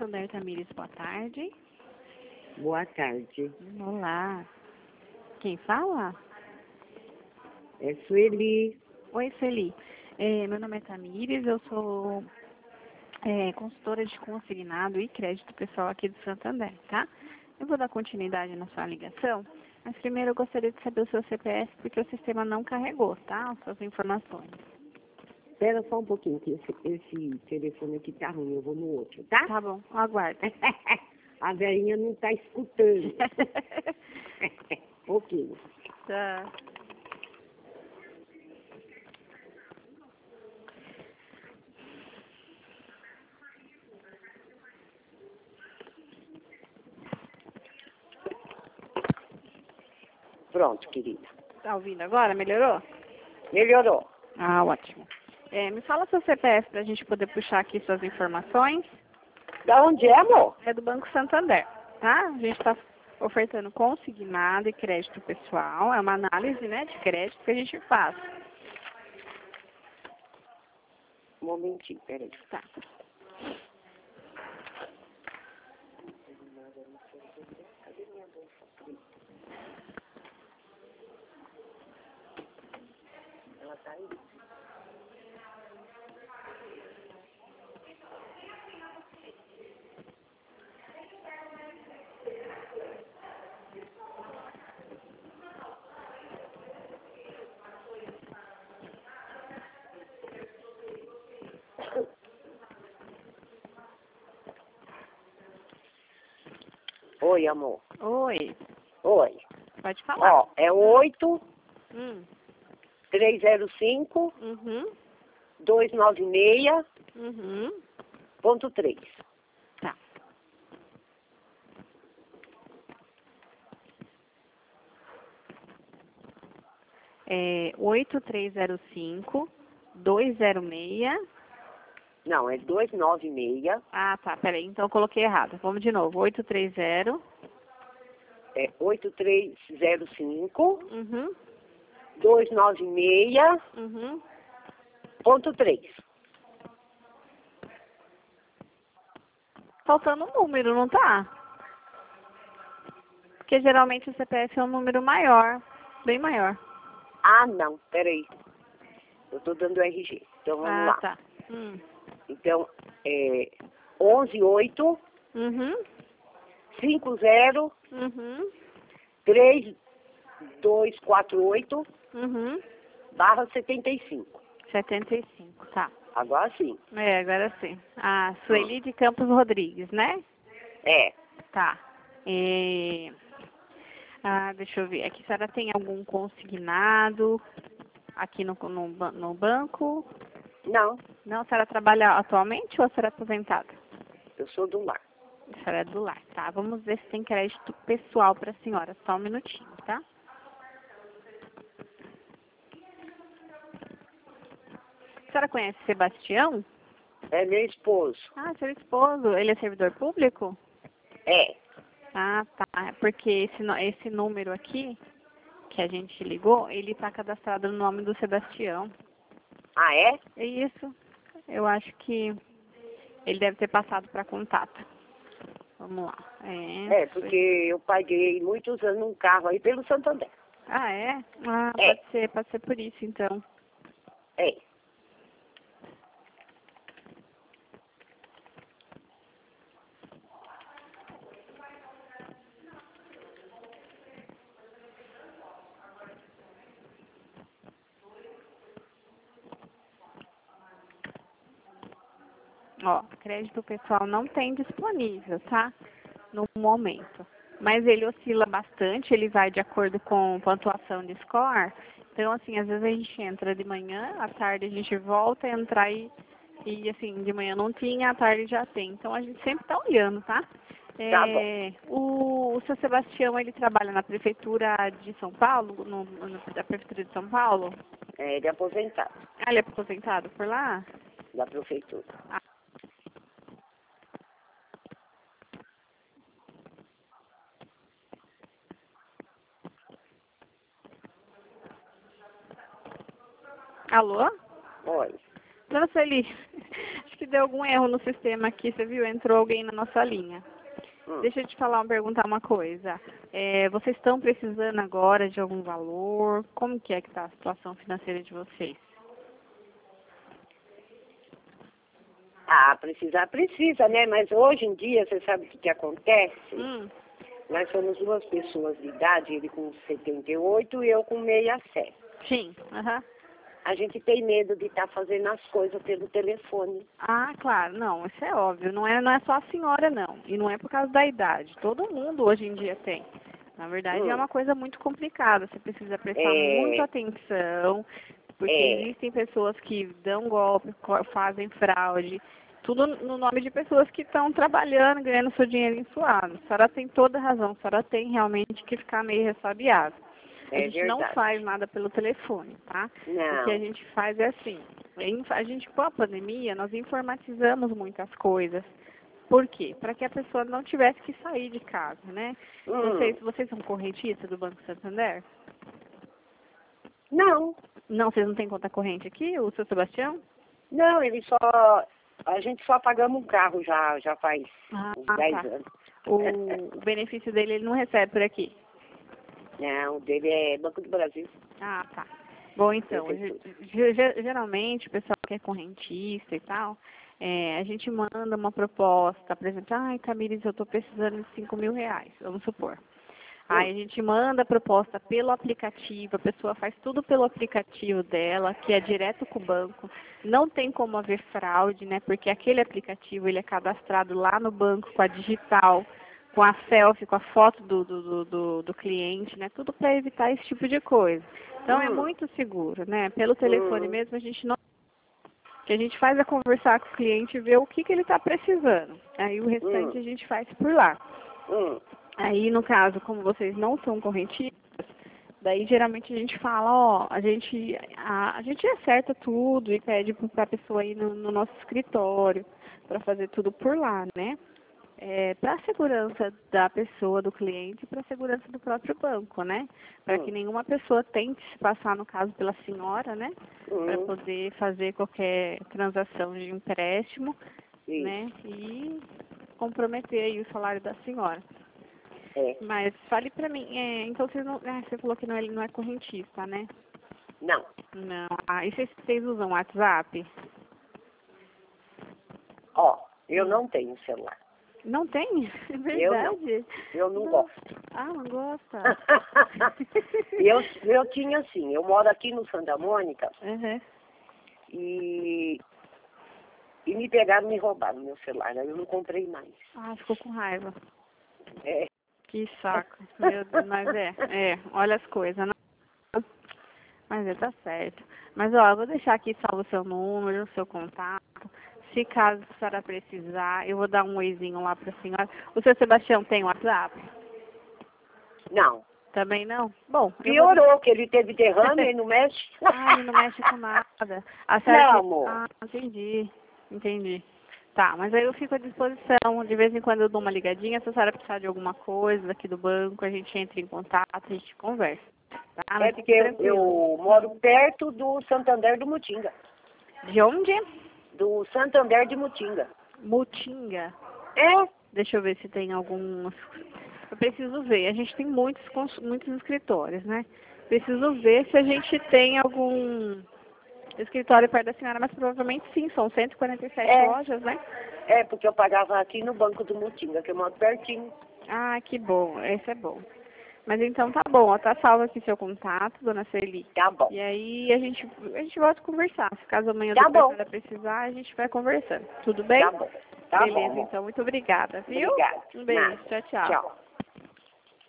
Santander Tamires, boa tarde. Boa tarde. Olá. Quem fala? É Sueli. Oi, Sueli. Meu nome é Tamires, eu sou consultora de consignado e crédito pessoal aqui do Santander, tá? Eu vou dar continuidade na sua ligação, mas primeiro eu gostaria de saber o seu CPF, porque o sistema não carregou, tá? As suas informações. Espera só um pouquinho, que esse telefone aqui tá ruim, eu vou no outro, tá? Tá bom, aguardo. A velhinha não tá escutando. Ok. Tá. Pronto, querida. Tá ouvindo agora? Melhorou? Melhorou. Ah, ótimo. Me fala seu CPF para a gente poder puxar aqui suas informações. Da onde é, amor? É do Banco Santander, tá? A gente está ofertando consignado e crédito pessoal. É uma análise, né, de crédito que a gente faz. Um momentinho, peraí. Tá. Ela tá aí? Oi, amor. Oi, Oi. pode falar. Ó, é 8 Hum. 305 Uhum. 296 Uhum. ponto 3. Tá. É 8305-206. Não, é 296. Ah, tá, peraí, então eu coloquei errado. Vamos de novo. 830. É 8305 Uhum. 296 Uhum. ponto 3. Faltando um número, não tá? Porque geralmente o CPF é um número maior, bem maior. Ah, não, peraí. Eu tô dando RG. Então vamos Ah, lá. tá. Então, é 118 Uhum. 50 Uhum. 3248 Uhum. barra 75. 75, tá. Agora sim. Agora sim. A Sueli de Campos Rodrigues, né? É. Tá. Deixa eu ver. Aqui a senhora tem algum consignado aqui no banco? Não, Não, a senhora trabalha atualmente ou a senhora é aposentada? eu sou do lar. A senhora é do lar, tá? Vamos ver se tem crédito pessoal para a senhora. Só um minutinho, tá? A senhora conhece Sebastião? É meu esposo. Ah, seu esposo. Ele é servidor público? É. Ah, tá. É porque esse número aqui que a gente ligou, ele está cadastrado no nome do Sebastião. Ah, é? É isso. Eu acho que ele deve ter passado para contato. Vamos lá. É, porque eu paguei muitos anos num carro aí pelo Santander. Ah, é? Ah, É. pode ser por isso, então. É. Ó, crédito pessoal não tem disponível, tá? No momento. Mas ele oscila bastante, ele vai de acordo com pontuação de score. Então, assim, às vezes a gente entra de manhã, à tarde a gente volta a entrar e assim, de manhã não tinha, à tarde já tem. Então, a gente sempre está olhando, tá? Tá bom. O seu Sebastião, ele trabalha na Prefeitura de São Paulo, da Prefeitura de São Paulo? É, ele é aposentado Ah, ele é aposentado por lá? da prefeitura. Alô? Olha. Dona Sueli, acho que deu algum erro no sistema aqui, você viu? Entrou alguém na nossa linha. Deixa eu te perguntar uma coisa. Vocês estão precisando agora de algum valor? Como que está a situação financeira de vocês? Ah, precisa, né? Mas hoje em dia, você sabe o que acontece? Nós somos duas pessoas de idade, ele com 78 e eu com 67. Sim, A gente tem medo de estar fazendo as coisas pelo telefone. Ah, claro, não, isso é óbvio. Não é só a senhora, não. E não é por causa da idade. Todo mundo hoje em dia tem. Na verdade, é uma coisa muito complicada. Você precisa prestar muita atenção, porque existem pessoas que dão golpe, fazem fraude. Tudo no nome de pessoas que estão trabalhando, ganhando seu dinheiro suado. A senhora tem toda a razão. A senhora tem realmente que ficar meio ressabiada. A gente não faz nada pelo telefone, tá? Não. O que a gente faz é assim, a gente, com a pandemia, nós informatizamos muitas coisas. Por quê? Para que a pessoa não tivesse que sair de casa, né? Vocês são correntistas do Banco Santander? Não. Não, vocês não têm conta corrente aqui, o seu Sebastião? Não, a gente só pagamos um carro já faz uns 10 anos. O benefício dele ele não recebe por aqui? Não, o dele é Banco do Brasil. Ah, tá. Bom, então, geralmente o pessoal que é correntista e tal, a gente manda uma proposta, por exemplo, Tamires, eu estou precisando de 5 mil reais, vamos supor. Aí a gente manda a proposta pelo aplicativo, a pessoa faz tudo pelo aplicativo dela, que é direto com o banco. Não tem como haver fraude, né? Porque aquele aplicativo ele é cadastrado lá no banco com a digital, com a selfie, com a foto do cliente, né? Tudo para evitar esse tipo de coisa. Então é muito seguro, né? Pelo telefone mesmo a gente não... O que a gente faz é conversar com o cliente e ver o que ele está precisando. Aí o restante a gente faz por lá. Aí, no caso, como vocês não são correntistas, daí geralmente a gente fala, a gente acerta tudo e pede para a pessoa ir no nosso escritório para fazer tudo por lá, né? Para a segurança da pessoa, do cliente, e para a segurança do próprio banco, né? Para que nenhuma pessoa tente se passar, no caso, pela senhora, né? Para poder fazer qualquer transação de empréstimo, né? E comprometer aí o salário da senhora. Mas fale pra mim, então vocês não, você falou que ele não é correntista, né? Não. Não. E vocês usam WhatsApp? Eu não tenho celular. Não tem? É verdade? Eu não gosto. Não gosta? eu tinha assim, eu moro aqui no Santa Mônica e me pegaram e me roubaram meu celular, aí eu não comprei mais. Ficou com raiva. Que saco. Meu Deus, mas olha as coisas, né? Mas tá certo. Mas eu vou deixar aqui salvo o seu número, o seu contato. Se caso a senhora precisar, eu vou dar um oizinho lá pra senhora. O seu Sebastião tem WhatsApp? Não. Também não? Bom, piorou, que ele teve derrame e não mexe. Ele não mexe com nada. Não, amor. Entendi. Tá, mas aí eu fico à disposição. De vez em quando eu dou uma ligadinha. Se a senhora precisar de alguma coisa daqui do banco, a gente entra em contato, a gente conversa. Tá? Porque eu moro perto do Santander do Mutinga. De onde? Do Santander de Mutinga. Mutinga? Deixa eu ver se tem alguns... Eu preciso ver. A gente tem muitos escritórios, né? Preciso ver se a gente tem algum escritório perto da senhora, mas provavelmente sim, são 147 lojas, né? Porque eu pagava aqui no Banco do Mutinga, que eu moro pertinho. Que bom, esse é bom. Mas então tá bom, tá salvo aqui seu contato, dona Celi. Tá bom. E aí a gente volta a conversar. Se caso amanhã a precisar, a gente vai conversando. Tudo bem? Tá bom. Tá Beleza, bom. Então, muito obrigada, viu? Obrigada. Um beijo, tchau. Tchau.